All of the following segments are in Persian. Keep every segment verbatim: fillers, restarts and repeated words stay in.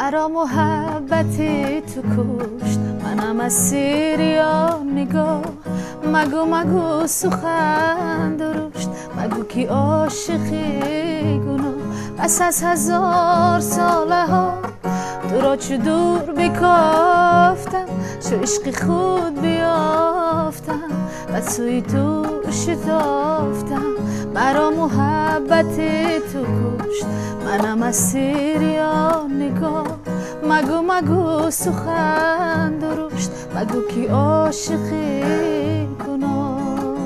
مرا محبتی تو کشت، منم اسیر یا نگاه. مگو مگو سخن درشت، مگو کی عاشقی گناه. پس از هزار ساله ها تو را چو دور بکافتم، چو عشق خود بیافتم و سوی تو شتافتم. مرا محبتی تو کشت، منم اسیر یا نگاه. مگو مگو سخن درشت، مگو کی عاشقی گناه.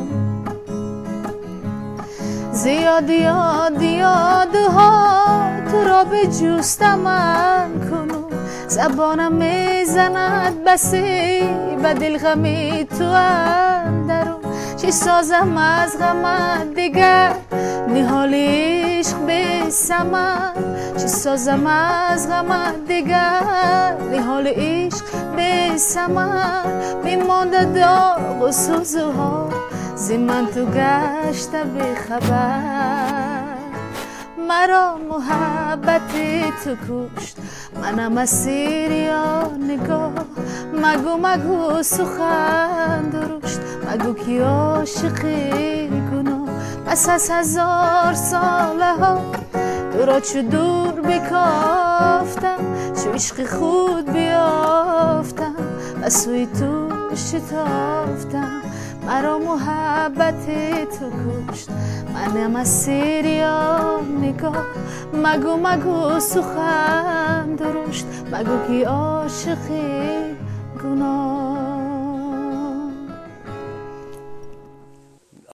زیاد یاد یادها تو را به جوستم من کنون، زبانم میزند بسی به دل غمی تو اندرون. چی سازم از غمت دیگر نهال عشق بی ثمر، چی سازم از غمت دیگر نهال عشق بی ثمر. میمانده داغ و سوزها زی من تو گشته بی خبر. مرا محبتی تو کشت، منم اسیر یا نگاه. مگو مگو سخن درشت، مگو کی عاشقی گناه. پس از هزار ساله ها تو را چو دور بکافتم، چو عشق خود بیافتم و سوی تو شتافتم. مرا محبتی تو کشت، منم اسیر یا نگاه. مگو مگو سخن درشت، مگو کی عاشقی گناه.